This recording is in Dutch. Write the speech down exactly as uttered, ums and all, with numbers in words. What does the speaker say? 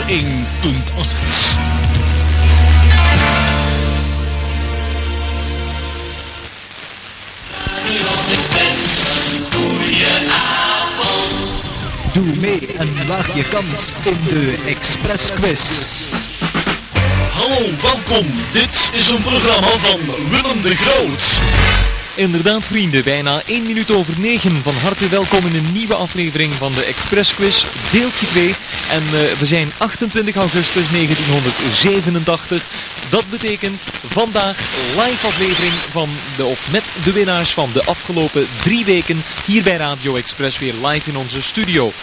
één punt acht. Doe mee en waag je kans in de Express Quiz. Hallo, welkom. Dit is een programma van Willem de Groot. Inderdaad vrienden, bijna één minuut over negen. Van harte welkom in een nieuwe aflevering van de Express Quiz, deeltje twee. En uh, we zijn achtentwintig augustus negentienhonderdzevenentachtig. Dat betekent vandaag live aflevering van de, of met de winnaars van de afgelopen drie weken hier bij Radio Express weer live in onze studio.